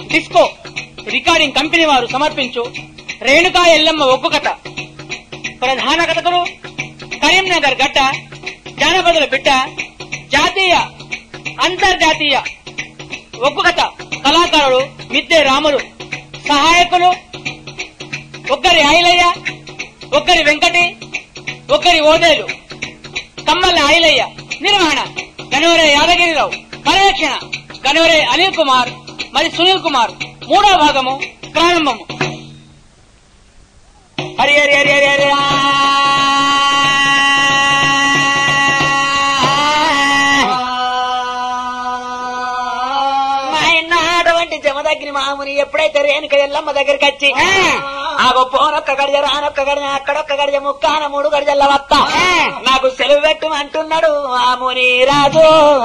Disco recording company వారు సమర్పించు రేణుకా ఎల్లమ్మ ఒగ్గు కథ. ప్రధాన కథకులు కరీంనగర్ గడ్డ జానపదుల బిడ్డ, జాతీయ అంతర్జాతీయ ఒగ్గు కథ కళాకారుడు మిద్దె రాములు. సహాయకులు ఒక్కరి ఐలయ్య, ఒక్కరి వెంకటి, ఒక్కరి ఓదేలు, కమ్మల ఐలయ్య. నిర్వహణ గనవరే యాదగిరిరావు. పర్యవేక్షణ గనవరే అనిల్ కుమార్ మరి సునీల్ కుమార్. మూడో భాగము ప్రారంభము. హరి హరి హరి హరి హరి అటువంటి జమదగ్ని మాముని ఎప్పుడైతే రేణుక ఎల్లమ్మ దగ్గరికి వచ్చి ఆగో పోనొక్క గడిజ రానొక్క గడిజ అక్కడొక్క గడిజ ముక్కాన 3 గడిజల్ల వస్తా నాకు సెలవు పెట్టు అంటున్నాడు ఆ ముని రాజు.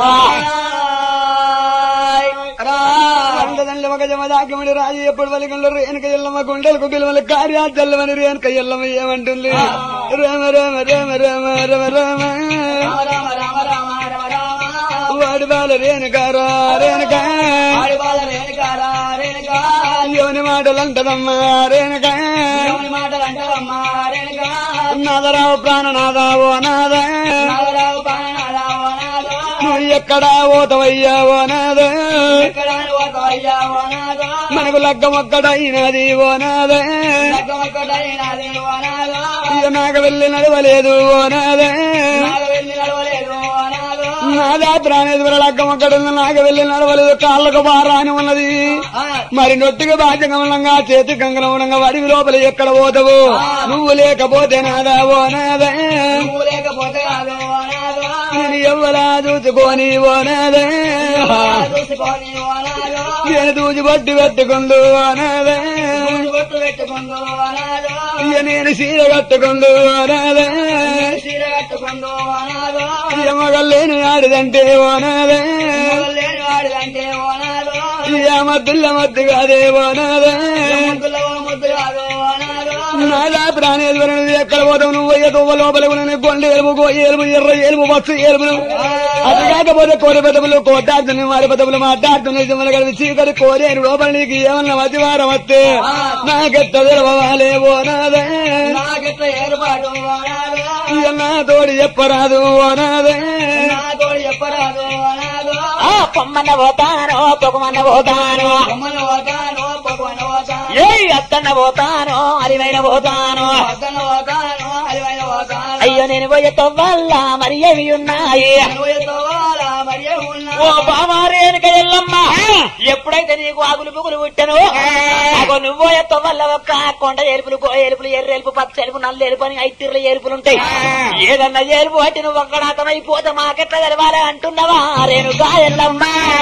ఒక జమదాకమని రాజు ఎప్పుడు వలిగంలో రేణుక ఎల్లమ్మ గుండెలకు పిలువల కార్యాచల్లమని రేణుక ఎల్లమ్మ ఏమంటుంది? రామ రామ రామ రామ రామ రామ వాడి బాల రేణుకారా రేణుక యోని మాటలంటదమ్మా రేణుక నాదరావు ప్రాణనాదావో నాద నువ్వు ఎక్కడా ఓతవయ్యా ఓ నాద మనకు లగ్గం ఒక్కడైనది ఓ నాద నాకు వెళ్ళి నడవలేదు ఓ నాద నాదా ప్రాణేశ్వర లగ్గం ఒక్కడు నాకు వెళ్ళి నడవలేదు కాళ్ళకు భారాని ఉన్నది మరి నొట్టిగా బాధ్యంగా చేతి కంగనంగా వడివి లోపల ఎక్కడ పోతావు నువ్వు లేకపోతే నాదా ఓ నాదా నేను ఎవ్వరా చూసుకోని ఓ నాదా నేను దూచి బట్టి పెట్టుకుందు ఓ నాదా నేను చీర కట్టుకుందు ఓ నాదా మగల్లేని ఆడిదంటే ఓ నాదా మద్దుల్ల మద్దు కాదే ఓ నాదా నాదా ప్రాణేశ్వర ఎక్కడ పోతావు నువ్వు అయ్యో లోపల గొండె ఎలుపు గోయి ఎలుపు ఎర్ర ఎలుపు బస్సు ఎలుపులు అది కాకపోతే కోరి పెదవులు కోటాడుతున్నాయి వారి పెదవులు మాట్లాడుతున్నాయి సింహలు కలిపి చీకటి కోరేరు లోపల నీకు ఏమన్నా మతివారం వస్తే నాకెట్ట తెలవాలే ఓ నాదా నా తోడి చెప్పరాదు ఓ నాదా పొమ్మన్న పోతానో పొగమన్న పోతానో ఏ అత్తన్న పోతానో అలివైన పోతానో అయ్యో నేను పోయేతో వల్ల మరి ఏమి ఉన్నాయి ఓ బామా రేణుక ఎల్లమ్మ ఎప్పుడైతే నీకు ఆగులు పుగులు పుట్టను నువ్వు పోయేతో వల్ల ఒక్క కొండ ఏలుపులు గోయేలుపులు ఎర్రెలుపు పచ్చ ఎలుపు నల్ల ఎలుపు అని 5 తీర్ల ఏలుపులుంటాయి ఏదన్నా ఏలుపు పట్టి నువ్వు ఒక్కడాతమైపోతే మాకెట్లా తెలవాలి అంటున్నావా రేణుక ఎల్లమ్మ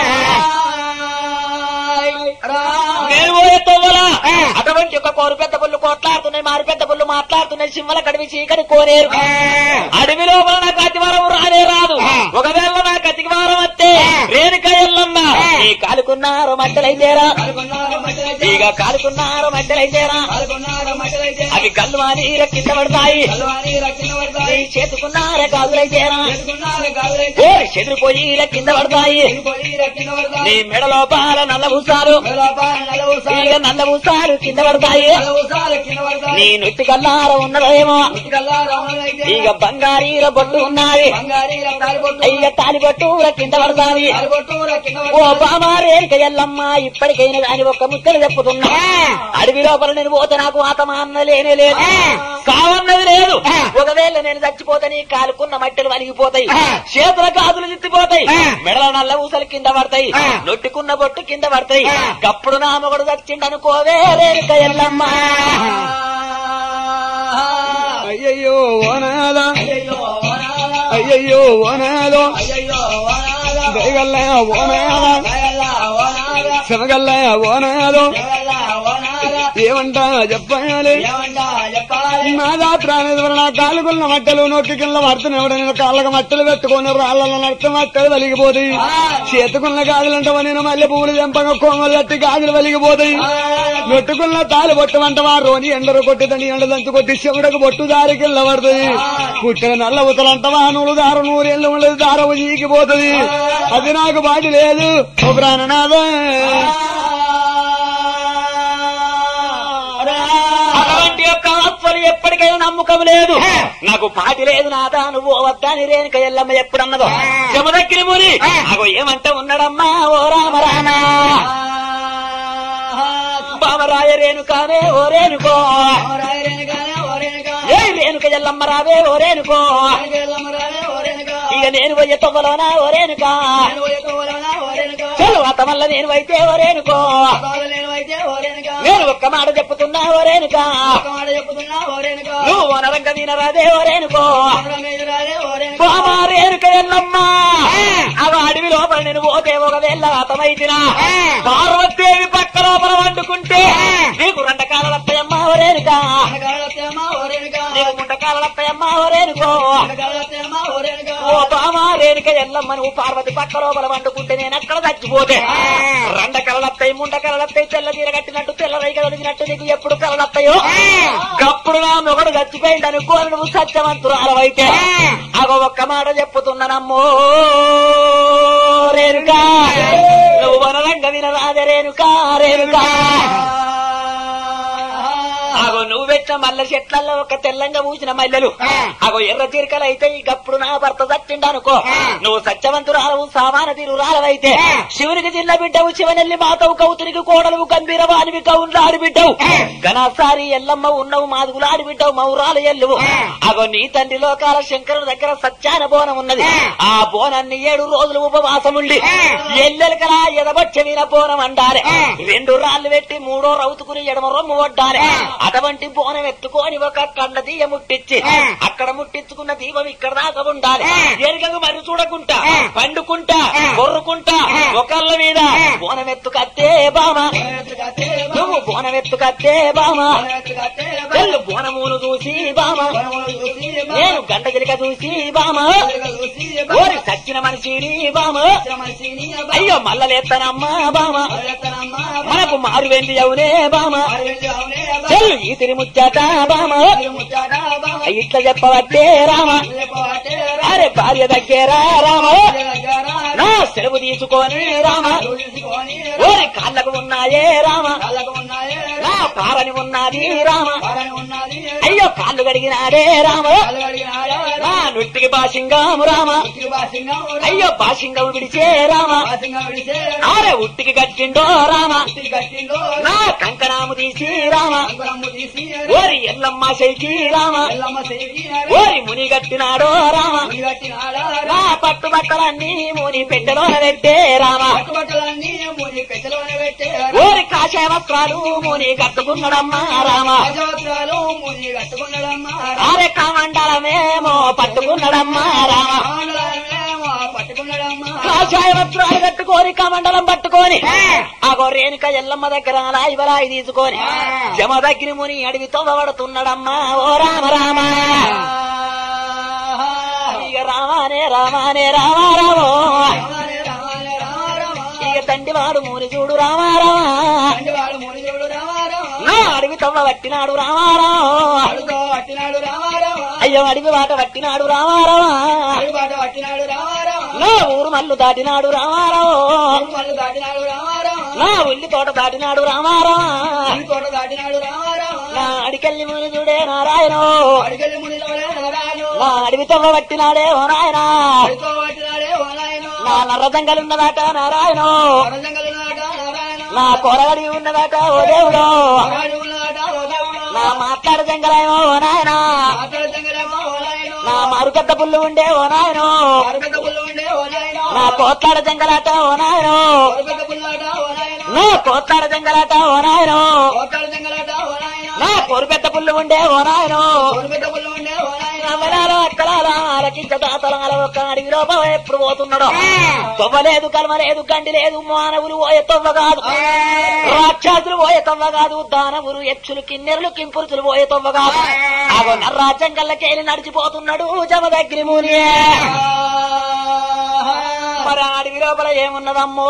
నేను పోయేతోవలా అటువంటి ఒక కోరు పెద్ద పుల్లు కొట్లాడుతున్నాయి మారు పెద్ద పుల్లు మాట్లాడుతున్నాయి సింహల కడివి చీకటి కోరేరు అడవి లోపల నాకు అతివారం రానే రాదు ఒకవేళ నాకు అతివారం వస్తే రేణుక ఎల్లమ్మ ఈ కాలుకున్నారు మట్టలైతేరా ఇక కాలుకున్నారు మట్టలైతేరా అవి గల్లు అని కింద పడతాయి చేతుకున్నారే గాజులైతేరా చెదిరిపోయి కింద పడతాయి నీ మెడ లోపాల నల్ల పూసారు ఇక నల్ల పూసారు కింద పడతాయి నీ నొత్తి కల్లార ఉన్నదేమో ఇక బంగారీల బొట్టు ఉన్నది ఇక తాలిబొట్టు కింద పడతాయి ఓ బామా రేణుక ఎల్లమ్మ ఇప్పటికైనా దాని ఒక్క ముద్దలు చెప్పుతున్నా అడవి లోపల నేను పోతే నాకు ఆతమా అన్న లేనే లేదు కావన్నది లేదు ఒకవేళ నేను చచ్చిపోతే నీ కాలుకున్న మట్టెలు వలిగిపోతాయి చేతుల గాజులు చిత్తిపోతాయి మెడల నల్ల ఊసలు కింద పడతాయి నొట్టుకున్న బొట్టు కింద పడతాయి గప్పుడు నా మొగడు చచ్చిండనుకోవే రేణుక ఎల్లమ్మ అయ్యయ్యో ఓనాదా అయ్యయ్యో ఓనాదో దయగల్ల ఓనాదా శమగల్ల ఓనాదో ఏమంటా చెప్పాలి నాదా ప్రాణేశ్వర నా కాలుకున్న మట్టెలు నొట్టికిళ్ళ పడుతున్నాడు నేను కాళ్ళకు మట్టెలు పెట్టుకుని రాళ్ళ నడితే మట్టెలు వలిగిపోతాయి చేతుకున్న గాజులంటావా నేను మల్లె పువ్వులు చెంపగా కోమలు కట్టి గాజులు వలిగిపోతాయి నొట్టుకున్న తాలి బొట్టమంటవా రోని ఎండరు కొట్టిదండి ఎండ దంచు కొట్టి శివుడకు బొట్టు దారికిళ్ళ పడుతుంది పుట్టిన నల్ల ఉతలంటవా నూలు దారు 100 ఏళ్ళు ఉండదు దారవు చీకిపోతుంది అది నాకు బాటి లేదు ఓ ప్రాణనాథ కోటి యొక్క ఆత్మలు ఎప్పటికైనా నమ్మకం లేదు, నాకు పాటి లేదు నాదా నువ్వు వద్దాని రేణుక ఎల్లమ్మ ఎప్పుడన్నదో జమదగ్గిరి ముని అగో ఏమంటే ఉన్నాడమ్మా ఓ రామ రామ బామరాయ రేణుకానే ఓ రేణుకో ఏ రేణుక ఎల్లమ్మ రావే ఓ రేణుకో ఇక నేను పోయే తొవ్వలోనా ఓ రేణుక చలువాత వల్ల నేను అయితే ఓ రేణుకో నేను ఒక్క మాట చెప్పుతున్నా ఓ రేణుక నువ్వు వనరంగ వినరాదే ఓ రేణుకో బామా రేణుక ఎల్లమ్మ అవ అడవి లోపల నేను పోతే ఒకవేళ అతమైతినా పార్వతీదేవి పక్క లోపల వండుకుంటే నీకు రెండకాలత్తయమ్మా ఓ రేణుక నీకు ముండకాలత్తయమ్మా ఓ రేణుకో ఓ బామా రేణుక ఎల్లమ్మ నువ్వు పార్వతి పక్క లోపల వండుకుంటే నేను అక్కడ చచ్చిపోతే రెండ కలలత్తాయి ముండ కలలత్తాయి తెల్ల తీర కట్టినట్టు తెల్ల రైక కలిగినట్టు నీకు ఎప్పుడు కలలత్తాయో అప్పుడు నా మొగడు చచ్చిపోయింది అనుకో నువ్వు సత్యవంతురాలవైతే అగో ఒక్క మాట చెప్పుతున్నానమ్మో రేణుకా నువ్వు వనరంగ వినరాదే రేణుకా రేణుకా అగో నువ్వు పెట్టిన మల్ల చెట్లలో ఒక తెల్లంగా పూసిన మల్లెలు అగో ఎర్ర తీరికలు అయితే ఇకప్పుడు నా భర్త చచ్చిండు అనుకో నువ్వు సత్యవంతురాలవు సామాన తీరురాలవైతే శివునికి చిన్న బిడ్డవు శివనెల్లి మాతవు కౌతునికి కోడలు గంభీరవానివి కౌన్లాడి బిడ్డవు ఘనసారి ఎల్లమ్మ ఉన్నవు మాదుగులాడి బిడ్డవు మౌరాలు ఎల్లువు అగో నీ తండ్రి లోకాల శంకరుని దగ్గర సత్యాన బోనం ఉన్నది ఆ బోనాన్ని 7 రోజులు ఉపవాసముండి ఎల్లెలకలా ఎదబొచ్చ వీన బోనం అండాలి 2 రాళ్లు పెట్టి 3వ రౌతుకుని ఎడమ రొమ్ము వడ్డాలి అటువంటి బోనం ఎత్తుకొని ఒక కండ దీయ ముట్టించి అక్కడ ముట్టించుకున్న దీపం ఇక్కడ దాకా ఉండాలి ఎరుగకు మరి చూడకుంటా పండుకుంటా కొర్రుకుంటా ఒకళ్ళ మీద బోనం ఎత్తుకత్తే బామ నువ్వు బోనం ఎత్తుకత్తే బామ తెల్లు బోనమును చూసి బామ నేను గంటగిలిక చూసి బామ ఓరి సచ్చిన మనిషిని బామ అయ్యో మల్లలేత్తనమ్మా బామ మనకు మారు వెండి అవునే బామ ఈ తిరి ముచ్చట బామ ఇట్లా చెప్పవట్టే రామ అరే భార్య దగ్గర రామ నా సెలవు తీసుకొని రామ ఓరి కాళ్ళకు ఉన్నాయే రామ నా పారని ఉన్నది రామ అయ్యో కాళ్ళు కడిగినాడే రామ నా నుట్టికి బాసింగాము రామ అయ్యో బాసింగం విడిచే రామ ఆరే ఉట్టికి కట్టిండో రామ నా కంకణాము తీసి రామ ఓరి ఎల్లమ్మ శైకి రామ ఓరి ముని కట్టినాడో రామ నా పట్టుబట్టలన్నీ ముని పెట్టెలోన పెట్టే రామ ఓరి కాషాయ వస్త్రాలు ముని కట్టుకున్నాడమ్మా రామ ఆరే కామండలమేమో పట్టుకున్నాడమ్మా రామ కాషాయ వస్త్రాలు కట్టుకోని కమండలం పట్టుకొని ఆగో రేణుక ఎల్లమ్మ దగ్గర లాయి తీసుకొని జమదగ్గిరి ముని అడివి తొవ్వబడుతున్నాడమ్మా ఓ రామ రామ ఇక రామానే రామానే రామా రామో ఇక తండ్రివాడు ముని చూడు రామా రామా నా అడవి తవ్వ పట్టినాడు రామారావు అయ్యో అడవి బాట పట్టినాడు రామారావా నా ఊరు మల్లు దాటినాడు రామారావు నా ఉల్లి తోట దాటినాడు రామారావా నా అడికెళ్ళి ముని చూడే నారాయణ నా అడవి తవ్వ పట్టినాడే ఓ నాయన నా నర్రదంగలున్నదాట నారాయణ నా కొరగడి ఉన్నదాట ఓ దేవుడు నా మాట్లాడు జంగలేమో ఓ నాయన నా మరుగద్ద పుల్లు ఉండే ఓ నాయన నా కోట్లాడ జంగలాట ఓ నాయన నా కోట్లాడ జంగలాట ఓ నాయన నా కొరుపెద్ద పుల్లు ఉండే ఓ నాయన అక్కలాలకించదాతలాల ఒక అడిగి లోపల ఎప్పుడు పోతున్నాడో తొవ్వలేదు కలమలేదు గండి లేదు మానవులు పోయే తొవ్వ కాదు రాక్షసులు పోయే తొవ్వ కాదు దానవులు యక్షులు కిన్నెరులు కింపురుచులు పోయే తొవ్వ కాదు అగో నర్రాజ్యంగల్లకేలి నడిచిపోతున్నాడు జమదగ్గిరి ముని మరి అడిగి లోపల ఏమున్నదమ్మో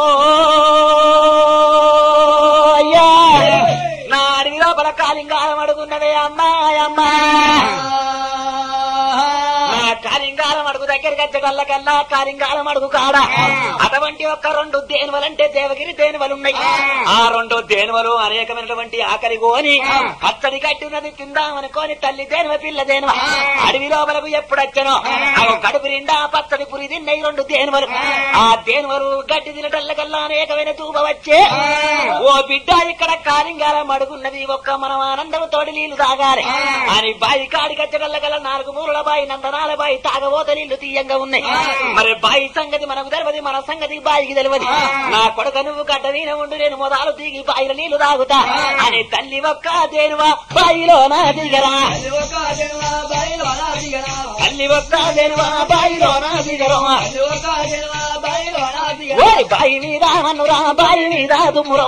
అయ్యా నా అడిగి లోపల కాలింగాలం అడుగున్నదే అమ్మాయమ్మా కాలింగ కాలం అడుగు దగ్గర గజ్జగల్లకల్లా కాలింగాలం అడుగు కాడ అటువంటి ఒక 2 దేనువలంటే దేవగిరి దేనువలున్నాయి. ఆ 2 దేనువలు అనేకమైనటువంటి ఆకలి కోని పచ్చడి కట్టి ఉన్నది తిందామనుకోని తల్లి దేనువ పిల్ల దేనువ అడవి లోపలకు ఎప్పుడొచ్చనో అవి కడుపు నిండా పచ్చడి పురి తిన్నాయి 2 దేనువలు. ఆ దేనువలు గడ్డి తినటల్లకల్లా అనేకమైన తూప వచ్చే ఓ బిడ్డ ఇక్కడ కాలింగాలం అడుగున్నది ఒక్క మనం ఆనందం తోడి నీళ్లు తాగాలి అని బాయి కాడి గచ్చగల్లగల 4 మూరల బాయి నందనాల బాయి తాగబోత నీళ్లు తీయంగా ఉన్నాయి. మరి బాయి సంగతి మనకు తెలియదు, మన సంగతి బాయికి తెలియదు. నా కొడుక నువ్వు గడ్డ వీణ ఉండు, నేను మొదలు దిగి బాయిల నీళ్లు తాగుతా అని తల్లి ఒక్క దేనువా బాయిలో నా దిగరా, తల్లి ఒక్క దేనువా బాయిలో నా దిగరా. ఓరి బాయి మీద మన్నురా బాయి మీద దుమ్మురా,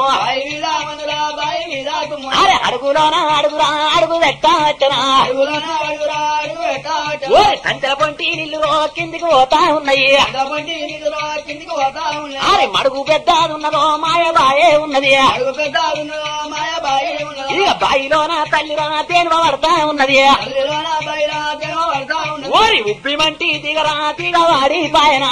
అరే అడుగులోనా అడుగురా అడుగు పెట్టనా, ఓరి సంచల పొంటి నీళ్లు కిందికి పోతా ఉన్నాయి. అరే మడుగు పెద్దదున్నదో మాయబాయే ఉన్నది, ఇక బాయిలోన తల్లిరా తేనువ పడతా ఉన్నది. ఓరి ఉబ్బిమంటి దిగరా దిగవాడి పాయన,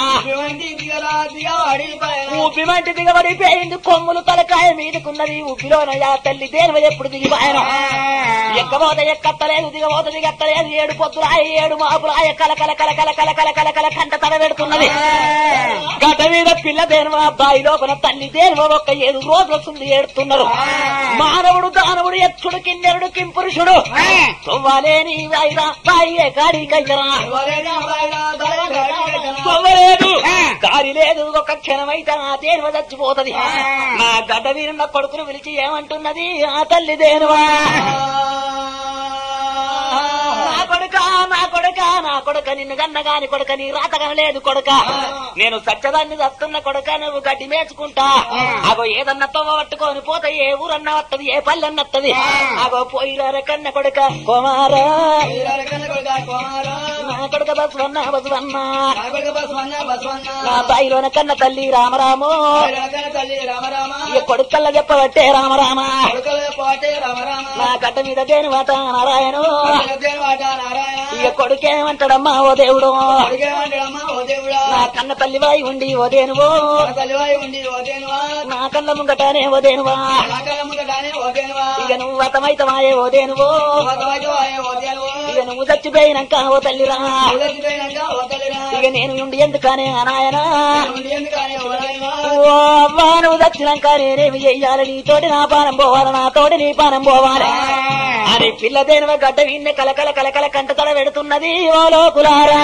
ఉబ్బిమంటి దిగబడిపోయింది కొమ్ములు తలకాయ మీదకున్నది. ఉబ్బిలోన తల్లి దేనివ ఎప్పుడు దిగిపాయన, ఎక్కబోత ఎక్కత్తలేదు దిగబోత దిగత్తలేదు. 7 పొద్దులాయ 7 మాపులాయ కలకల కలకల కలకల కలకల కంట తల పెడుతున్నది. గడ్డ మీద పిల్ల దేనువ బాయి లోపల తల్లి దేనువ ఒక్క 7 రోజులు వస్తుంది ఏడుతున్నారు. మానవుడు దానవుడు యక్షుడు కిన్నెరుడు కింపురుషుడు తొవ్వలేని వాయిరా బాయే కాడి కైతరా, తొవ్వలేదు దారి లేదు ఒక క్షణమైతే ఆ దేనువ చచ్చిపోతది. నా గడ్డ వీరున్న కొడుకును పిలిచి ఏమంటున్నది ఆ తల్లి దేనువా, నా కొడుక నా కొడుక నా కొడుక నిన్ను గన్నగాని కొడుక నీ రాతగనలేదు కొడుక, నేను సత్యదాన్ని చస్తున్న కొడుక నువ్వు గడ్డి మేచుకుంటా. అగో ఏదన్నా తొవ్వ పట్టుకొని పోతే ఏ ఊరన్నా వత్తది ఏ పల్లెన్న వత్తది. అగో పోయిరార కన్న కొడుక కుమారా, నా కొడుక బస్వన్న బస్వన్న, నా బాయిలోన కన్న తల్లి రామరామో, ఇక కొడుకల్లా చెప్పబట్టే రామరామ, నా గడ్డ మీద దేని మాట నారాయణ, ఇక కొడుకేమంటాడమ్మా ఓ దేవుడు, నా కన్న తల్లి వాయి ఉండి ఓ దేనువో, నా కళ్ళ ముంగటానే ఓ దేనువా, ఇక నువ్వు వతమైతమాయే ఓ దేనువో, ఇక నువ్వు చచ్చిపోయినాక ఓ తల్లిరా, ఇక నేను ఉండి ఎందుకనే నాయనా, ఓ అవ్వా నువ్వు చచ్చినాక నేనేమి చెయ్యాలి, నీతోటి నా పానం పోవాలి నాతోటి నీ పానం పోవాలి అని పిల్ల దేనువ గడ్డ విన్న కలకల కలకల కంట తల పెడుతున్నది. ఓ లోకులారా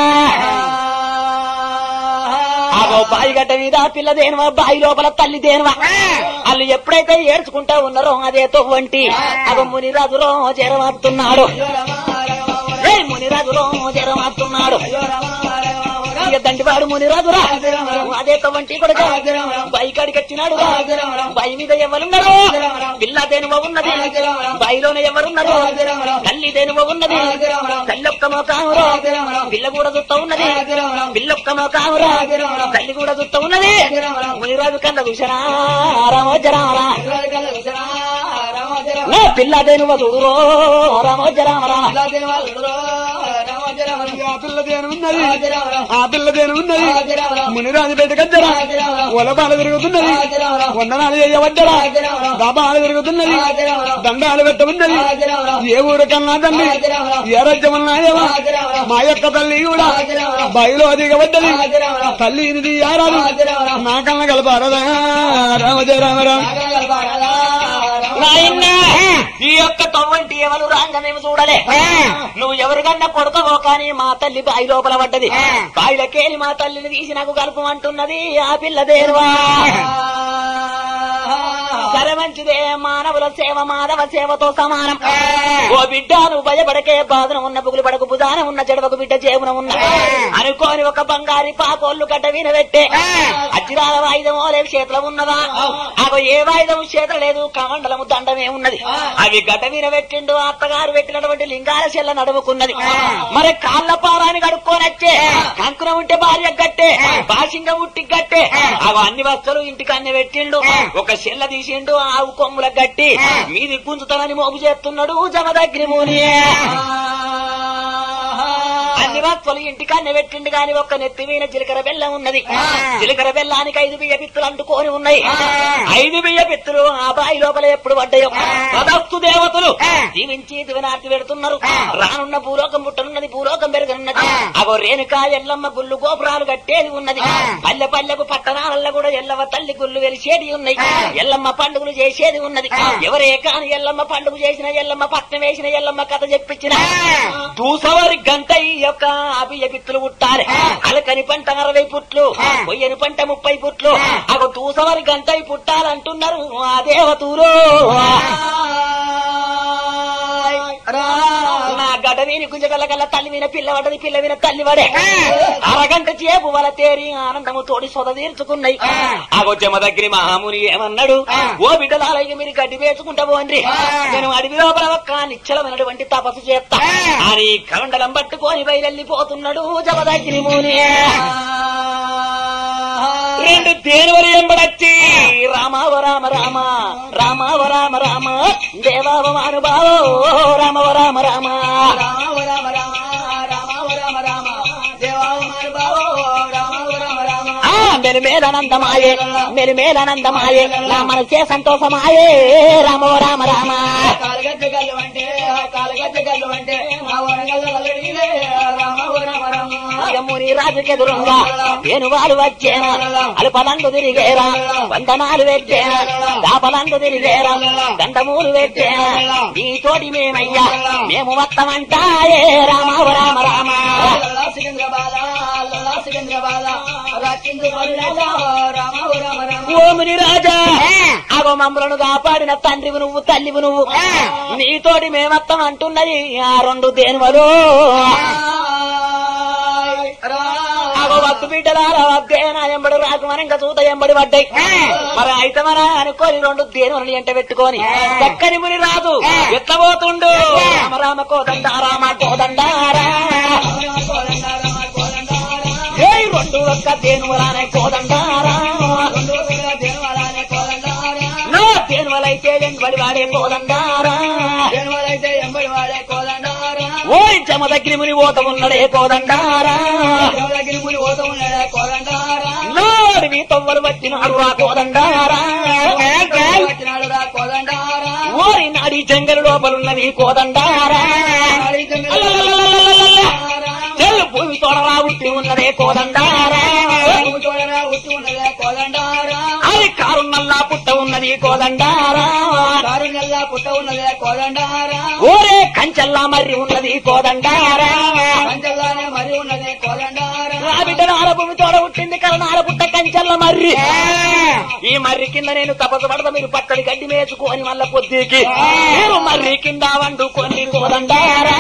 అగో బాయి గడ్డ మీద పిల్ల దేనువ బాయి లోపల తల్లి దేనువ వాళ్ళు ఎప్పుడైతే ఏడ్చుకుంటా ఉన్నారో అదే తొవ్వంటి అగో మునిరాజులో జరమాడుతున్నాడు, మునిరాజులో జరమాడుతున్నాడు. ఇక దండివాడు మునిరాజురా అదే తొవ్వంటి కొడుక బాయి కాడికి వచ్చినాడు. బాయి మీద ఎవరున్నారు, పిల్ల దేనువ ఉన్నది, బాయిలోనే ఎవరున్నారు, తల్లి దేనువ ఉన్నది, తల్లొక్క మోకామురా, పిల్ల కూడా చుట్ట ఉన్నది, పిల్లొక్క మోకామురా, తల్లి కూడా చుట్ట ఉన్నది. మునిరాజు కళ్ళ చూసరా రామోజరామరా, పిల్ల దేనువ చూడురో రామోజరామరా, ఆ పిల్లదేను ఉన్నది మునిరాజు బయట కద్దరా ఒలపాలు తిరుగుతున్నది, వందనాలు చేయవద్దరా దాబాలు తిరుగుతున్నది, దండాలు పెట్టమున్నది. ఏ ఊరు కన్నా తండ్రి ఏ రాజ్యమన్నాయవా మా యొక్క తల్లి కూడా బయలో దిగబడ్డది. తల్లి ఇది ఆరాదు నా కన్నా కలపారదా రామజరామరావు ఈ యొక్క తొవ్వంటి ఎవరు రాంగనేమి చూడలే, నువ్వు ఎవరికన్నా కొడుకవో కానీ మా తల్లి బాయి లోపల పడ్డది. బాయిలకేలి మా తల్లిని తీసి నాకు కలుపు అంటున్నది ఆ పిల్ల దేనువా. సరే మంచిదే, మానవుల సేవ మాధవ సేవతో సమానం. ఓ బిడ్డ నువ్వు భయపడకే, బాధన ఉన్న బుగులు పడకు, బుధాన ఉన్న చెడవకు, బిడ్డ చేవున ఉన్న అనుకోని ఒక బంగారి పాకోళ్ళు గడ్డ వినబెట్టే అచ్చిరాల వాయిదమో లేదు చేతిలో ఉన్నదా, అగో ఏ వాయిదము చేత లేదు, కమండలము దండమే ఉన్నది. అవి గడ్డ వినబెట్టిండు, అత్తగారు పెట్టినటువంటి లింగాల చెల్ల నడుముకున్నది. మరి కాళ్ళ పారాన్ని కడుక్కొని వచ్చే కంకున ఉంటే భార్య గట్టే, బాసింగ ఉట్టి గట్టే, అవి అన్ని వస్తువులు ఇంటికి అన్ని పెట్టిండు. ఒక చెల్ల తీసిండు ఆవు కొమ్ముల గట్టి మీది గుంజుతానని మోపు చేస్తున్నాడు జమదగ్ని ముని. అన్ని వస్తువులు ఇంటికాన్నే పెట్టిండు గాని ఒక్క నెత్తి మీద జీలకర్ర బెల్లం ఉన్నది. జీలకర్ర బెల్లానికి 5 బియ్య పిత్తులు అంటుకొని ఉన్నాయి. 5 బియ్య పిత్తులు ఆ బాయి లోపల ఎప్పుడు పడ్డాయో పదస్తు దేవతలు జీవించి దివనార్తి పెడుతున్నారు. రానున్న భూలోకం పుట్టనున్నది, భూలోకం పెరగనున్నది. అగో రేణుక ఎల్లమ్మ గుళ్ళు గోపురాలు కట్టేది ఉన్నది. పల్లె పల్లెకు పట్టణాలలో కూడా ఎల్లమ్మ తల్లి గుళ్ళు వెలిసేది ఉన్నాయి. ఎల్లమ్మ పండుగలు చేసేది ఉన్నది. ఎవరే కాని ఎల్లమ్మ పండుగ చేసిన, ఎల్లమ్మ పట్నం వేసిన, ఎల్లమ్మ కథ చెప్పించిన దూసవరి గంట ఈ యొక్క బియ్య పిత్తులు పుట్టాలి. అలకని పంట 60 పుట్లు, కొయ్యని పంట 30 పుట్లు. అగో దూసవరి గంట పుట్టాలంటున్నారు ఆ దేవతూరు. నా గడ్డ వీని గుంజగల కల్లా తల్లి విన పిల్లవాడది, పిల్ల విన తల్లి వాడే. అరగంట చేపు వల తేరి ఆనందము తోడి సొద తీర్చుకున్నాయి. ఆగో జమదగ్రి మహాముని ఏమన్నాడు, ఓ బిడ్డలాలయ్య మీరు గడ్డి వేసుకుంటా పోండి, నేను అడవి లోపల ఒక్క నిశ్చలమైనటువంటి తపస్సు చేస్తా అని కండలం పట్టుకొని బయలుపోతున్నాడు జమదగ్రి ముని. 2 తేనువరి ఎంబడచ్చి రామావ రామ రామ రామావ రామ రామ దేవావ మానుభావో రామవ రామ రామ రామావ రామ రామ రామావ రామ రామ దేవావ మానుభావో రామవ రామ రామ. మెలిమేలనందమాయే మెలిమేలనందమాయే నా మనసే సంతోషమాయే రామవ రామ రామ. కాలగజ్జగల్లు అంటే కాలగజ్జగల్లు అంటే ముని రాజుకెదురుగా ఏనువాలు వచ్చేనా, అలుపలందు తిరిగేరా, వందనాలు పెట్టేనా, దాపలందు తిరిగేరా, గంధమూలు పెట్టేనా, నీతోటి మేమయ్యా మేము వస్తామంటాయే రామావ రామ రామ. ఓ ముని రాజా అగో మమ్మలను కాపాడిన తండ్రివి నువ్వు, తల్లివి నువ్వు, నీతోటి మేమత్తం అంటున్నది ఆ 2 దేనువలు. అగో వద్దు బిడ్డలారా వద్దేనా ఎంబడి రాకమని ఇంకా చూత ఎంబడి పడ్డాయి. మరి అయితే మన అనుకోని 2 దేనువలని ఎంట పెట్టుకొని చక్కని ముని రాజు ఎత్తబోతుండు. రామ రామ కోదండ రామ కోదండారా 2 ఒక్క దేనువలానే కోదండారా, నా దేనువలైతే ఎంబడి వాడే కోదండారా, ఓయ్ జమదగ్ని ముని ఓత ఉన్నడే కోదండారా, నాడు మీ తొవ్వలు వచ్చినాడు రా కోదండారా, ఓరి నాడి జంగలు లోపలున్నది కోదండారా, చెల్లు భూమి తోడరా ఉట్టి ఉన్నదే కోదండారా, అది కారున్నల్లా పుట్ట ఉన్నది కోదండారా, ఓరే కంచెల్లా మర్రి ఉన్నది కోదండారా, నా బిడ్డను ఆరభూమి తోడ పుట్టింది కరణాల పుట్ట కంచెల్ల మర్రి. ఈ మర్రి కింద నేను తపస్సు పడతా, మీరు పక్కడి గడ్డి మేచుకొని మళ్ళా పొద్దుకి మీరు మర్రి కింద వండుకొని కోదండారా,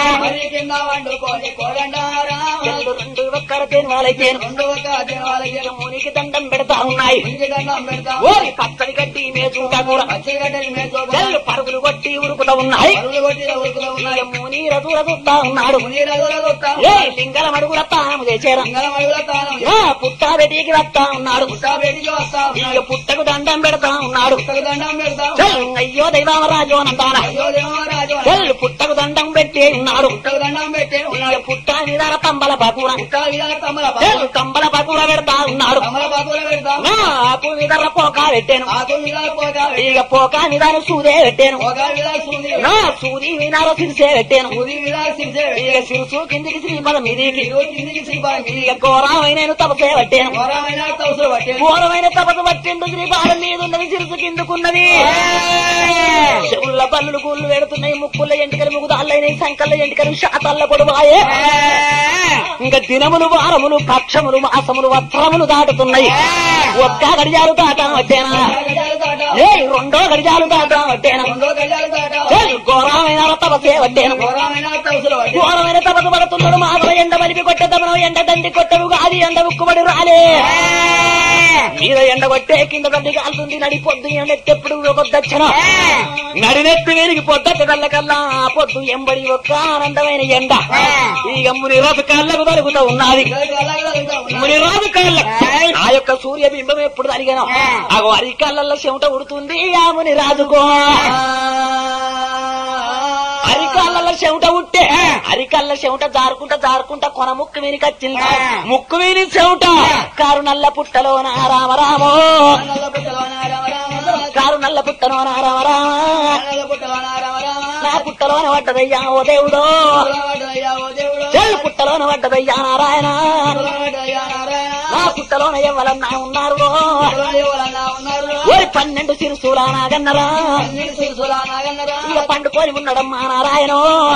2 ఒక్కర దేనివాలైతే మునికి దండం పెడతా ఉన్నాయి. ఓరి పచ్చడి గడ్డి మేచుకుంటా కూడా జల్లు పరుగులు కొట్టి ఉరుకుతా ఉన్నాయి. ముని రతుల చూస్తా ఉన్నాడు. ఏ లింగల మడుగుల తాము చేసేరా, పుట్టా బెటికి వస్తా ఉన్నాడు. ఇక పుట్టకు దండం పెడతా ఉన్నాడు. అయ్యో దైవామరాజు అంటారా, పుట్టకు దండం పెట్టే ఉన్నాడు. పుట్ట మీద తంబల పకూర, తంబల పకూర పెడతా ఉన్నాడు. ఆకు మీద పోక పెట్టాను, ఇక పోక మీద సూదే పెట్టాను, నా సూది మీద సిరిసే పెట్టాను, ఇక సిరుసు కిందికి శ్రీపద మీదికి, ఇక ఘోరమైన తపసే పట్టాను, ఘోరమైన తపసు పట్టిండు. శ్రీపాదం మీద ఉన్నది, సిరుసు కిందుకున్నది. చెవుల పల్లులు కూళ్ళు పెడుతున్నాయి, ముక్కుల ఎంటికలు ముగుదాళ్ళైనాయి, సంకల్ల ఎంటికలు శాతల్ల పొడువాయే. ఇంకా దినములు, వారములు, పక్షములు, మాసములు, వస్త్రములు దాటుతున్నాయి. ఒక్క గడియాలు దాటా వచ్చేనా, ఏ 2వ గడియాలు దాటా వచ్చేనా, ఘోరమైన తపసే పట్టాను, ఘోరమైన తపసు పడుతున్నాడు. మాధవ ఎండ మలిపి కొట్టే తమనం, ఎండ దండి కొట్టవు కాది, ఎండ ఉక్కుబడి రాలే. మీద ఎండ కొట్టే కింద దండి కాలుతుంది. నడి పొద్దు ఎండెప్పుడు పొద్దొచ్చిన నడినెత్తి వేరికి పొద్దొచ్చ కళ్ళకల్లా పొద్దు ఎంబడి ఒక్క ఆనందమైన ఎండ. ఇక ముని రాజు కాళ్ళకు దొరుకుతూ ఉన్నది. ముని రాజు కాళ్ళ ఆ యొక్క సూర్యబింబం ఎప్పుడు తరిగాను అగో అరికాళ్ళల్లో చెమట ఉడుతుంది. ఆ ముని రాజుకో అరికాళ్ళ చెమట ఉట్టే అరికల్ల చెవుట జారుకుంటా కొన ముక్కు వీనికొచ్చింది. ముక్కు వీని చెవుట కారు నల్ల పుట్టలోన రామరామో, కారు నల్ల పుట్టలోన రామరామ, నా పుట్టలోన పడ్డదయ్యా ఓ దేవుడో, చెల్లు పుట్టలోన పడ్డదయ్యా నారాయణ, నా పుట్టలోన ఎవరన్నా ఉన్నారు, ఓరి 12 సిరుసులా నాగన్నరా, ఇక పండుకొని ఉన్నాడమ్మా నారాయణ,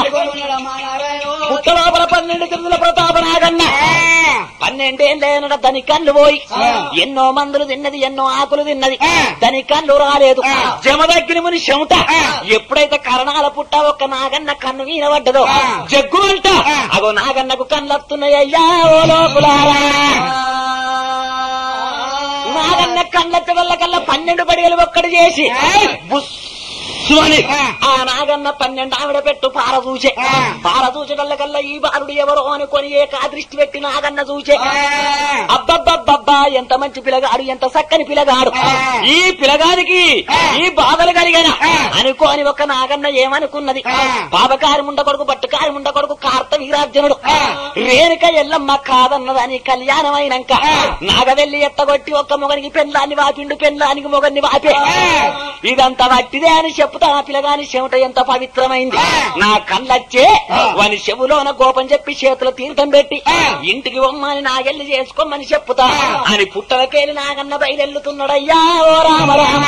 పుట్ట లోపల 12 గిరిజల ప్రతాప నాగన్న. 12 ఏళ్ళేనట దాని కళ్ళు పోయి, ఎన్నో మందులు తిన్నది, ఎన్నో ఆకులు తిన్నది, దాని కళ్ళు రాలేదు. జమదగ్గిని ముని చెమట ఎప్పుడైతే కరణాల పుట్ట ఒక్క నాగన్న కన్ను మీద పడ్డదో జగ్గు అంట అగో నాగన్నకు కళ్ళొస్తున్నాయ్యా ఓ లోపులారా. నాగన్న కళ్ళెత్త వల్ల కల్లా 12 పడిగలు ఒక్కటి చేసి ఆ నాగన్న 12 ఆవిడ పెట్టు పారదూచే, పారదూచగల్లకల్లా ఈ బాలుడు ఎవరో అనుకొని ఏకా దృష్టి పెట్టి నాగన్న చూచే. అబ్బబ్బబ్బబ్బా ఎంత మంచి పిల్లగాడు, ఎంత చక్కని పిల్లగాడు, ఈ పిల్లగానికి ఈ బాధలు కలిగిన అనుకోని ఒక నాగన్న ఏమనుకున్నది, పాపకారి ముండ కొడుకు బట్టుకారి ముండ కొడుకు కార్త వీరార్జునుడు రేణుక ఎల్లమ్మ కాదన్నదని కళ్యాణం అయినాక నాగవెల్లి ఎత్తగొట్టి ఒక్క మొగనికి పెళ్ళాన్ని వాపిండు, పెళ్ళానికి మొగన్ని వాపే. ఇదంతా వట్టిదే అని చెప్తా ఆ పిల్లగాని చెమట ఎంత పవిత్రమైంది. నా కళ్ళొచ్చే వాని చెవులోన గోపం చెప్పి చేతుల తీర్థం పెట్టి ఇంటికి బొమ్మని నాగెల్లి చేసుకోమని చెప్పుతా అని పుట్టలకేలి నాగన్న బయలుతున్నాడయ్యా ఓ రామ రామ.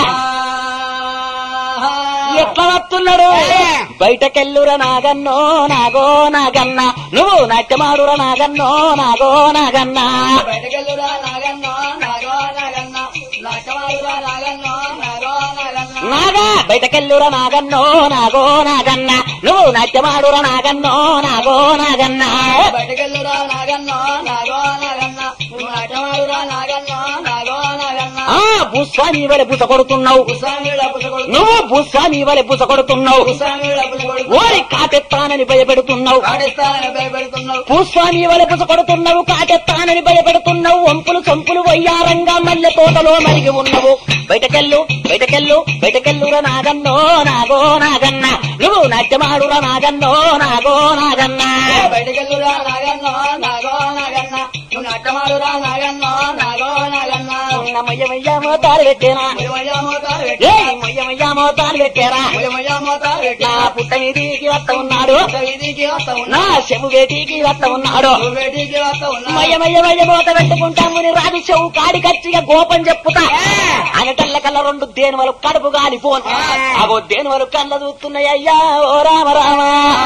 ఎట్లా వస్తున్నాడు బయటకెళ్ళురా నాగన్నో నాగో నాగన్న, నువ్వు నాట్యమాడురా నాగన్నో నాగో నాగన్న, బయటకెళ్ళురా నాగన్నో నాగో నాగన్న, నాట్యమాడురా నాగన్నో నాగో నాగన్న, నాగా బయటకెళ్ళురా నాగన్నో నాగో నాగన్న, నువ్వు నాట్యమాడురా నాగన్నో నాగో నాగన్న, బయటకెళ్ళురా నాగన్నో నాగో నాగన్న, నువ్వు నాట్యమాడురా నాగన్నో నాగో నాగన్న. భూస్వామి వలె బుస కొడుతున్నావు, నువ్వు భూస్వామి వలె బుస కొడుతున్నావు, ఓరి కాటెత్తానని భయపెడుతున్నావు, భూస్వామి వలె బుస కొడుతున్నావు, కాటెత్తానని భయపెడుతున్నావు, వంపులు సొంపులు వయ్యారంగా మల్లె తోటలో మరిగి ఉన్నావు. బయటకెళ్ళు బయటకెళ్ళు బయటకెళ్ళురా నాగన్నో నాగో నాగన్న, నువ్వు నాట్యమాడురా నాగన్నో నాగో నాగన్న, బయటకెళ్ళురా నాగన్నో నాగో నాగన్న, నువ్వు నాట్యమాడురా నాగన్నో నాగో నాగన్న. మయ్యమయ్యా మోతాలు పెట్టేనా, మయ్యమయ్యా మోతాలు పెట్టారా, నా పుట్ట వీధికి వస్త ఉన్నాడు, నా చెవు వేటికి వస్త ఉన్నాడు, మయ్యమయ్య మయ్య మోత పెట్టుకుంటాముని రాజు చెవు కాడికచ్చిగా గోపం చెప్పుతా అనటల్ల కల్లా 2 దేనువలు కడుపు గాలిపోను. అగో దేనువలు కళ్ళ చూస్తున్నాయ్యా ఓ రామ రామ.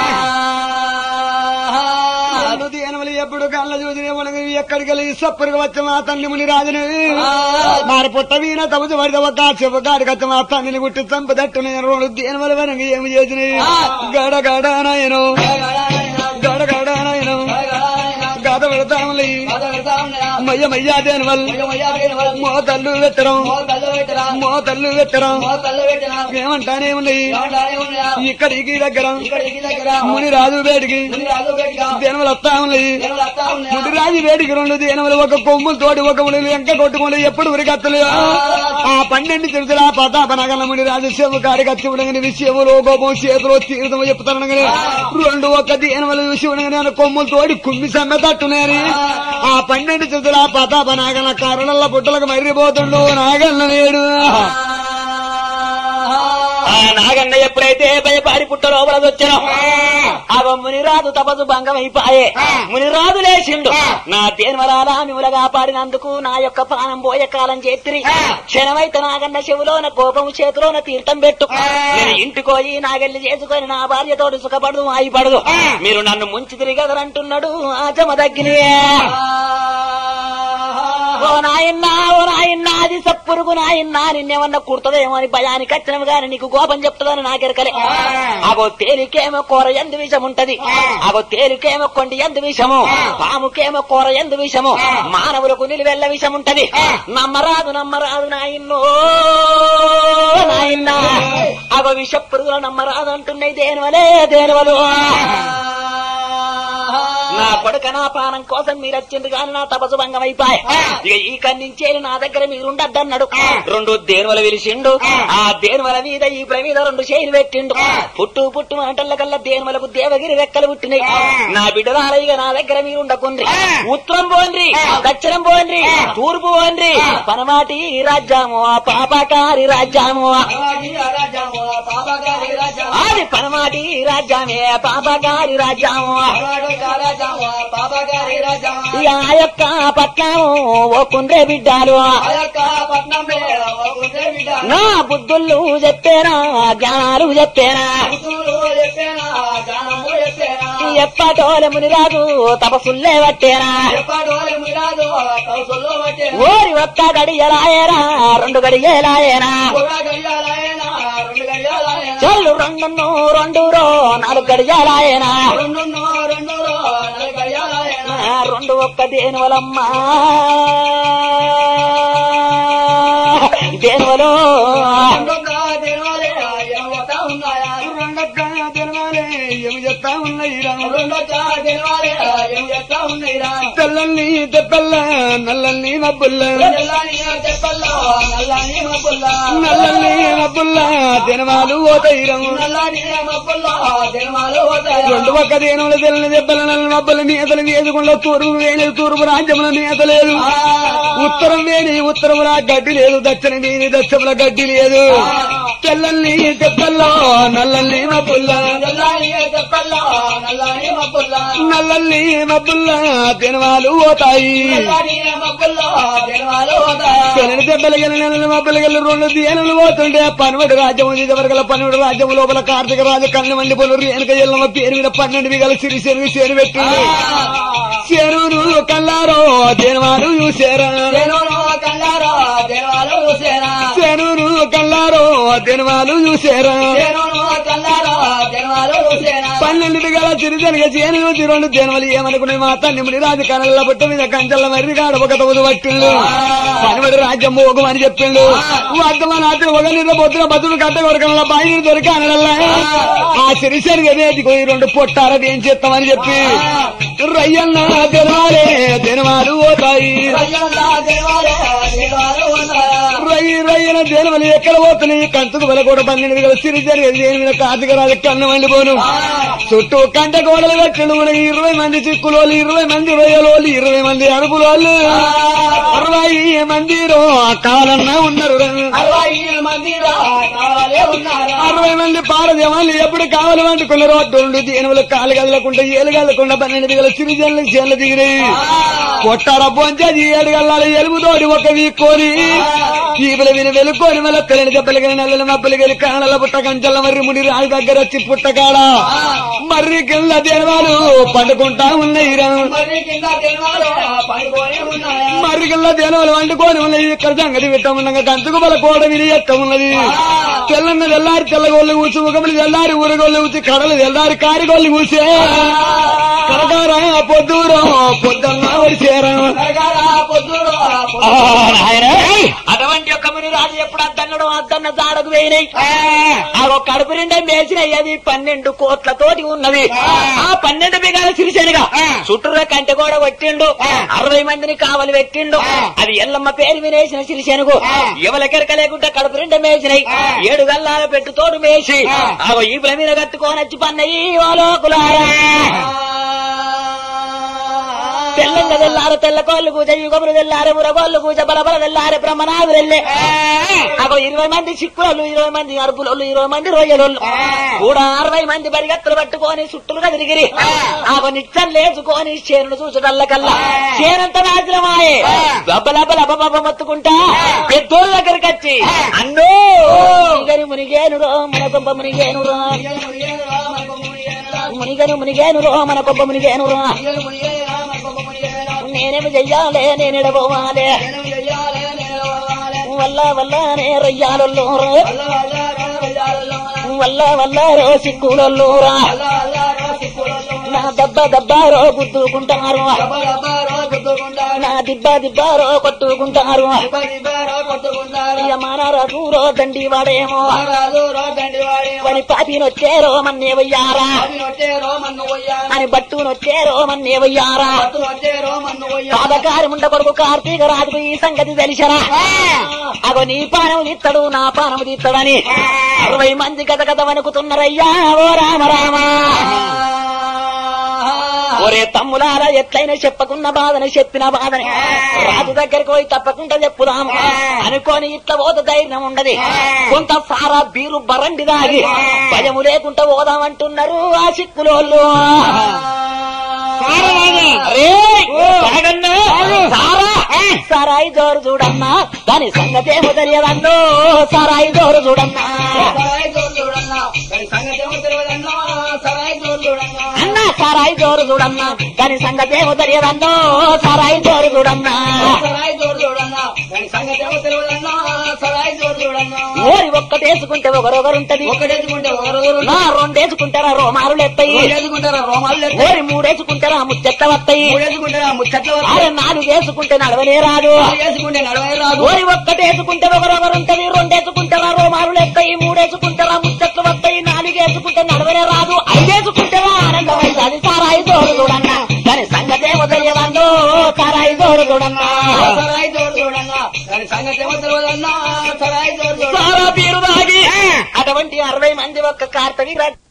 దేనవలు ఎప్పుడు కళ్ళ చూసిన మనకి ఎక్కడికి వెళ్ళి సప్పరికి వచ్చి మా తల్లి ముని రాజుని మారి పుట్ట వీణ తమచు పడితే ఒక చెప్పు కాడికి వచ్చి మా తల్లిని గుట్టి చంపదట్టు 2 దేనవల వరకు ఏమి చేసినాయి గడగడ నాయను గడగడ నాయను గద పెడతాములే మయ్య మయ్యా దేనవల్ మోతల్లు పెట్టడం మోతల్లు పెట్టడం ఏమంటానే ఉన్నాయి ఇక్కడికి దగ్గర ముని రాజు వేడికి దేనవలు వస్తా ఉన్నాయి. ముని రాజు వేడికి 2 దేనవలు ఒక కొమ్ములు తోటి ఒక ముని వెంక కొట్టుకుని ఎప్పుడు ఉరికత్తలే ఆ 12 తెలుసులా ప్రతాప నగల ముని రాజు శివు కాడికి వచ్చి ఉండగానే శివులో కోపం చేతిలో తీర్థం చెప్తాను కానీ 2 ఒక్క దేనవలు చూసి ఉండగానే కొమ్ములు తోడి కుమ్మి సమ్మెతట్టున్నాయని ఆ 12 తెలుసులా ప్రతాప నాగల కరణల్ల పుట్టలకు మర్రిపోతుండు నాగన్న నేడు. నాగన్న ఎప్పుడైతే భయపాడి పుట్ట లోపల వచ్చానో అవ మునిరాజు తపసు భంగమైపాయే. మునిరాజు లేచిండు, నా దేనివరాలా మిముల కాపాడినందుకు నా యొక్క ప్రాణం పోయే కాలం చేతిరి. క్షణమైతే నాగన్న చెవులోన కోపము చేతిలోన తీర్థం పెట్టు, నేను ఇంటికోయి నాగెల్లి చేసుకొని నా భార్యతోటి సుఖపడదు ఆయిపడదు, మీరు నన్ను ముంచి తిరిగదరంటున్నాడు ఆ జమదగ్గిని. ఓ నాయన్నా ఓ నాయన్నా అది సప్పురుగు నాయన్నా నిన్నేమన్నా కుర్తదేమో అని భయానికి వచ్చినవి గాని నీకు కోపం చెప్తుందని నాకెరకలే. అగో తేలికేమో కూర ఎందు విషం ఉంటది, అగో తేలికేమో కొండి ఎందు విషము, పాముకేమో కూర ఎందు విషము, మానవులకు నిలువెల్ల విషం ఉంటది. నమ్మరాదు నమ్మరాదు నాయన్నో నాయన్నా, అగో విష పురుగులు నమ్మరాదు అంటున్నాయి దేనివలే దేనివలు. నా కొడుక నా పానం కోసం మీరు వచ్చింది కానీ నా తపసు భంగం అయిపోయి ఇక ఈ కన్నించే నా దగ్గర మీరుండద్దన్నాడు 2 దేనువల విలిచిండు ఆ దేనువల మీద ఈ మీద 2 చేయిలు పెట్టిండు పుట్టు అంటల్ల కల్లా దేనువలకు దేవగిరి రెక్కలు పుట్టినాయి నా బిడ్డరాలయ్య నా దగ్గర మీరుండకుండ్రి ఉత్తరం పోండ్రి దక్షిణం పోండ్రి తూర్పు పోండ్రి పనమాటి రాజ్యాము ఆ పాపకారి రాజ్యాము అది పనమాటి రాజ్యమే పాపకారి రాజ్యాము ఆ యొక్క పట్నము ఓకుండ్రే బిడ్డాలు నా బుద్ధుళ్ళు చెప్పేనా జ్ఞానాలు చెప్పేనా ఎప్పటోల మునిరాజు తపసుల్లే పట్టేనా ఓరి ఒక్క గడియలాయరా 2 గడియలాయనా చల్లు 2 4 గడియలాయనా 2 ఒక్క దేనువలమ్మా దేనువలో తెల్లల్ని తెప్పల్ల నల్లల్ని మబ్బుల్ల నల్లల్ని మబ్బుల్ల దినమాలు ఓతైరం 2 ఒక్క దేనుల తెల్లని దెబ్బల నల్ల మబ్బుల నేతలు వేసుకుండా తూర్పు వేణి తూర్పు రాజ్యముల నేత లేదు ఉత్తరం వేణి ఉత్తరముల గడ్డి లేదు దక్షిణ వేణి దక్షిణముల గడ్డి లేదు తెల్లల్ని తెప్పల్లో నల్లల్ని మబ్బుల్ల నల్లల్ని మబ్బుల్ల దినమాలు పోతాయి తెల్లని దెబ్బలు నల్ల మబ్బులు 2 దేనులు పోతుంటే పనివడి రాజ్యం ఇదివరకల పనివడి రాజ్యం లోపల కార్తీక రాజు కన్ను మండి పొలు వెనక ఎల్లమ్మ పేరు మీద 12 బిగల సిరి చేను పెట్టింది చేను కల్లారో దేనవాలు చూసారా చేను కల్లారో దేనవాలు చూసారా 12 బిగల సిరి జరిగే చేను 2 దేనవలు ఏమనుకునే మా తల్లి రాజు కనల్ల పుట్ట మీద కంచెల మర్రి కాడ ఒక తొమ్మిది పట్టిండు పనివడి రాజ్యం మోగమని చెప్పిండు వర్ధమాన ఒక నిన్న పొద్దున బతులు కట్ట కొరకల బాయి దొరికి అనడల్లా ఆ సిరిసరిగా వేదికి 2 పొట్టారది ఏం చేస్తామని చెప్పి రయ్యన్న తెరవాలే తెరవాలు పోతాయి రయ్యన దేనవలు ఎక్కడ పోతున్నాయి కంచుకు వెల కూడా 12 బిగల సిరి జరిగేది దేని మీద కార్తీక రాజు కన్ను మండిపోను చుట్టూ కంట గోడలు కట్టండు మనకి 20 మంది చిక్కులోళ్ళు 20 మంది రొయ్యలోళ్ళు 20 మంది అరుపులోళ్ళు 60 మంది కావాలన్నా ఉన్నారు 60 మంది పారదేవాళ్ళు ఎప్పుడు కావాలి వండుకున్నారు 2 దేనువులు కాలు కదలకుండా ఏలు కదలకుండా 12 బిగల సిరి చేనులు దిగినాయి కొట్టార బొంచేది 7 గల్లాలు ఎలుగుతోటి ఒక వీక్కొని చీపులు విని వెలుక్కొని మళ్ళీ తెల్లని దెబ్బలు గెలి నల్లని మబ్బులు గెలి కాణల పుట్ట కంచెల మర్రి ముడి రాజు దగ్గర వచ్చి పుట్టకాడ మర్రి కింద దేవాలు పండుకుంటా ఉన్నాయి మర్రి కింద దేవాలు వండుకొని ఉన్నాయి ఇక్కడ సంగతి పెట్టముండగా కంచుకు బల కోడ విని ఎట్ట ఉన్నది తెల్లన్న తెల్లారి తెల్లగోళ్ళు కూర్చి ముఖములు తెల్లారి ఊరగోళ్ళు కూర్చి కడలు తెల్లారి కారిగోళ్ళు కూర్చే కరకార పొద్దురో పొద్దున్న వడిచేరా అటువంటి యొక్క ముని రాజు ఎప్పుడు అద్దన్నడు అద్దన్న జాడకు వేయినాయి ఆ కడుపు నిండా మేసినాయి అది 12 కోట్లతోటి ఉన్నది ఆ 12 బిగాల సిరిసేనుగా చుట్టూరా కంటె కూడా కొట్టిండు 60 మందిని కావలి పెట్టిండు అది ఎల్లమ్మ పేరు వినేసిన సిరిసేనుకు ఎవరికెరక లేకుండా కడుపు నిండా మేసినాయి 7 గల్లాల పెట్టు తోడు మేసి ఆ ఈపుల మీద కట్టుకొని వచ్చి పన్నయి ఓ లోకులారా తెల్లంగా తెల్లారు తెల్ల కోళ్ళు పూజ యుగములు తెల్లారు మురగోళ్ళు పూజ బలబల తెల్లారు బ్రహ్మనాథులు వెళ్ళే అగో 20 మంది చిక్కులు 20 మంది అరుపులోళ్ళు 20 మంది రొయ్యలోళ్ళు కూడా 60 మంది బరిగత్తులు పట్టుకొని చుట్టూలుగా తిరిగిరి ఆగో నిచ్చలు లేచుకొని చేనును చూచడల్ల కల్లా చేనంత నాశనమాయే బబ్బలబ్బ మొత్తుకుంటా పెద్దోళ్ళ దగ్గరికి వచ్చి అన్నో మునిగేనురో మన కొబ్బ మునిగేనురా మునిగేనురో మన కొబ్బ మునిగేనురా నేనేమి చెయ్యాలే నేనెడబోవాలే వల్ల రొయ్యాలలో వల్ల రో సిక్కులలో నా దబ్బ దబ్బారో గుద్దుకుంటారు నా దిబ్బ దిబ్బారో కొట్టుకుంటారు ఇక మన రఘురో దండి వాడేమో అని పాపినొచ్చేరో మన్నేవయ్యారా అని బట్టునొచ్చేరో మన్నేవయ్యారా పాదకారి ముండ కొడుకు కార్తీక రాజుకు ఈ సంగతి తెలిసరా అగో నీ పానము తీస్తాడు నా పానము తీస్తాడని 60 మంది గత గత వణుకుతున్నారయ్యా ఓ రామ రామ ఒరే తమ్ములారా ఎట్లయినా చెప్పకున్న బాధని చెప్పిన బాధని రాజు దగ్గరికి పోయి తప్పకుండా చెప్పుదాము అనుకోని ఇట్లా పోత ధైర్యం ఉండదు కొంత సారా బీరు బరండి దాగి భయము లేకుండా పోదామంటున్నారు ఆ చిక్కులోళ్ళు సారాయి జోరు చూడన్నా దాని సంగతేమో తెలియదన్నో సారాయి జోరు చూడన్నా అన్నా సారాయి జోరు చూడన్నా దాని సంగతేమో తెలియదన్నో సారాయి జోరు చూడన్నా ఓరి ఒక్కటేసుకుంటే ఒకరొకరుంటది నా రెండేసుకుంటారా రోమాలు ఎత్తాయి ఓరి మూడేసుకుంటారా ముచ్చెట్ల వస్తాయి అరే 4 వేసుకుంటే నడవనే రాదు ఓరి ఒక్కటేసుకుంటే ఒకరొకరుంటది రెండేసుకుంటారా రోమాలు ఎత్తాయి మూడేసుకుంటారా ముచ్చెట్లు వస్తాయి 4 వేసుకుంటే నడవనే రాదు 5 వేసుకుంటారా ఆనందమైంది అది సారాయి జోరు చూడన్నా దాని సంగతేమో తెలియదండో సారాయి జోరు చూడన్నా సారా బీరు తాగి అటువంటి 60 మంది ఒక్క కార్తవి